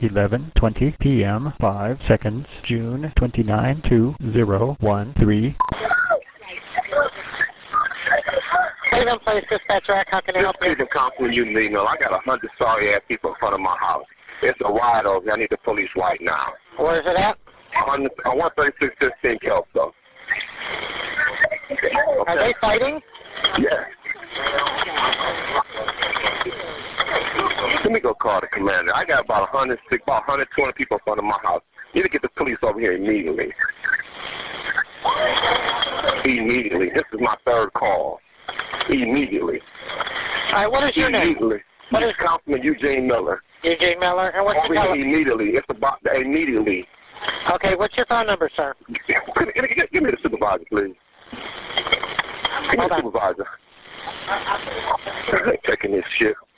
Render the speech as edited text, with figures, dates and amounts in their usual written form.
11:20 p.m. 5 seconds, June 29 2013. Cleveland Police Dispatcher, how can I help you? Cleveland Councilman, you need know. I got 100 sorry-ass people in front of my house. It's a riot over here. I need the police right now. Where is it at? On 13615 Kelso. Okay. Are they fighting? Yeah. Let me go call the commander. I got about 120 people in front of my house. You need to get the police over here immediately. Immediately. This is my third call. Immediately. All right, what is your name? What is Councilman Eugene Miller? Eugene Miller, and what's over your here immediately. It's about immediately. Okay, what's your phone number, sir? Give me the supervisor, please. Give me the supervisor. I ain't taking this shit.